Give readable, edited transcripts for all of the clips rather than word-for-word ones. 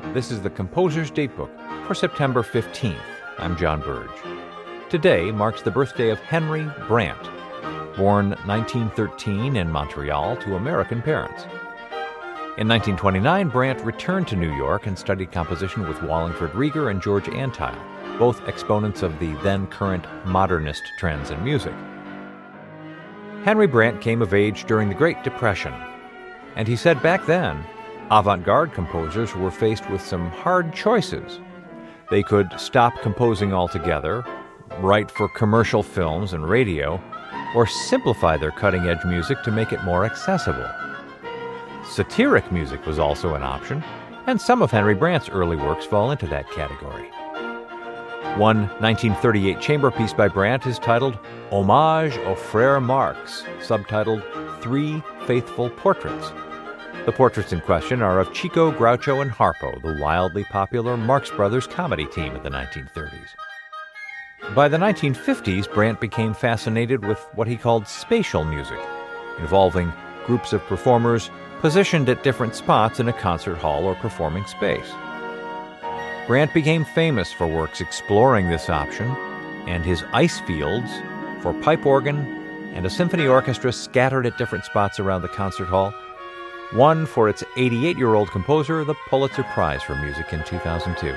This is the Composer's Datebook for September 15th. I'm John Burge. Today marks the birthday of Henry Brant, born 1913 in Montreal to American parents. In 1929, Brant returned to New York and studied composition with Wallingford Rieger and George Antheil, both exponents of the then-current modernist trends in music. Henry Brant came of age during the Great Depression, and he said back then, avant-garde composers were faced with some hard choices. They could stop composing altogether, write for commercial films and radio, or simplify their cutting-edge music to make it more accessible. Satiric music was also an option, and some of Henry Brant's early works fall into that category. One 1938 chamber piece by Brant is titled Hommage aux Frères Marx, subtitled Three Faithful Portraits. The portraits in question are of Chico, Groucho, and Harpo, the wildly popular Marx Brothers comedy team of the 1930s. By the 1950s, Brant became fascinated with what he called spatial music, involving groups of performers positioned at different spots in a concert hall or performing space. Brant became famous for works exploring this option, and his ice fields for pipe organ and a symphony orchestra scattered at different spots around the concert hall won for its 88-year-old composer the Pulitzer Prize for Music in 2002.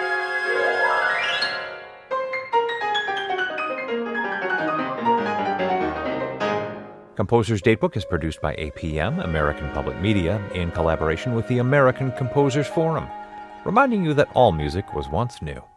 Composer's Datebook is produced by APM, American Public Media, in collaboration with the American Composers Forum, reminding you that all music was once new.